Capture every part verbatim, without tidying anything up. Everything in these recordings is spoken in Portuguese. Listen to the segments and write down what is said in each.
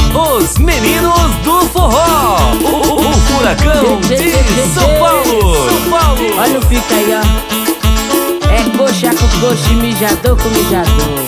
Os meninos do forró, o, o, o furacão de São Paulo. São Paulo. Olha o fica aí, ó. É coxa com coxa e mijador com mijador.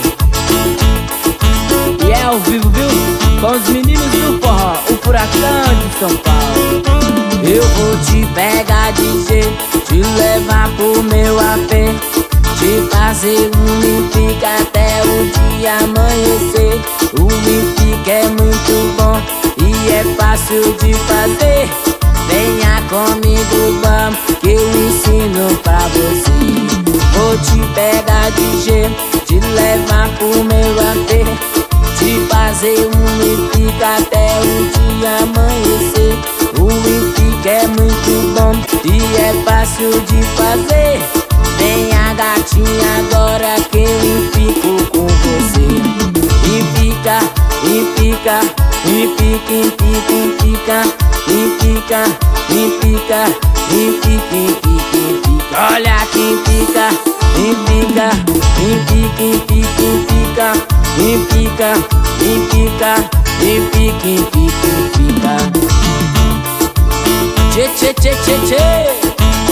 E é ao vivo, viu? Com os meninos do forró, o furacão de São Paulo. Eu vou te pegar de jeito, te levar pro meu A P, te fazer um me fica até o dia amanhecer. O me fica é muito bom e é fácil de fazer. Venha comigo, vamos, que eu ensino pra você. Vou te pegar de jeito, te levar pro meu A P, te fazer um me fica até o dia amanhecer. O me fica é muito bom e é fácil de fazer. Venha gatinha agora que eu fico com você. E fica, e fica, e fica, e fica, e fica, e fica, e fica, e fica, e fica. Olha quem fica, e fica, e fica, e fica, e fica, e fica, e fica, e fica, e fica. Tchê, tchê, tchê, tchê, tchê.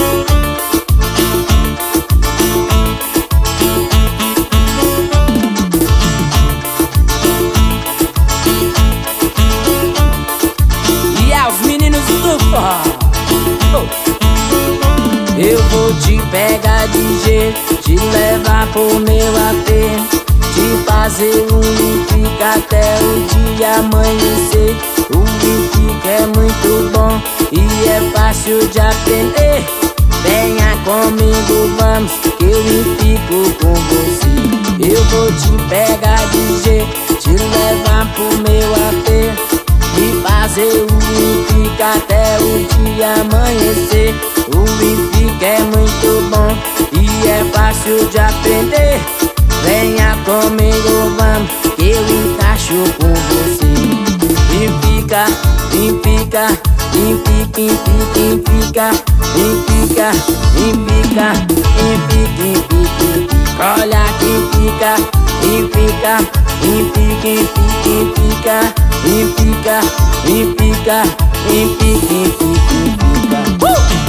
Eu vou te pegar de jeito, te levar pro meu A P, te fazer um me fica até o dia amanhecer. O me fica é muito bom e é fácil de aprender. Venha comigo, vamos, que eu me fico com você. Eu vou te pegar de jeito, te levar pro meu A P, e fazer o me fica até o dia amanhecer. O me fica é muito bom e é fácil de aprender. Venha comigo, vamos, que eu encaixo com você. E fica, e fica, e fica, e fica, e fica, e fica, e fica, e fica, e fica. Olha que fica, e fica, e fica, e fica, e fica, e fica, e fica, e fica, e fica. Uh!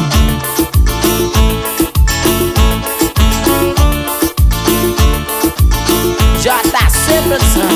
J C Produção.